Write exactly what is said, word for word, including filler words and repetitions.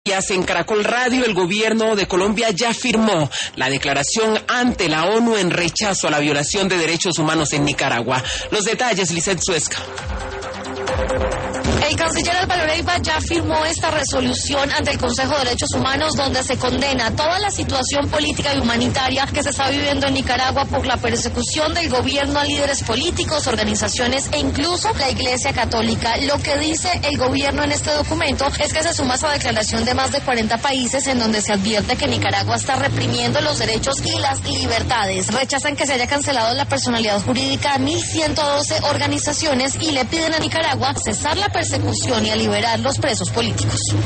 En Caracol Radio, el gobierno de Colombia ya firmó la declaración ante la ONU en rechazo a la violación de derechos humanos en Nicaragua. Los detalles, Lizeth Suezca. El canciller Álvaro Leiva ya firmó esta resolución ante el Consejo de Derechos Humanos, donde se condena toda la situación política y humanitaria que se está viviendo en Nicaragua por la persecución del gobierno a líderes políticos, organizaciones e incluso la Iglesia Católica. Lo que dice el gobierno en este documento es que se suma a esa declaración de más de cuarenta países en donde se advierte que Nicaragua está reprimiendo los derechos y las libertades. Rechazan que se haya cancelado la personalidad jurídica a mil ciento doce organizaciones y le piden a Nicaragua cesar la persecución y a liberar los presos políticos.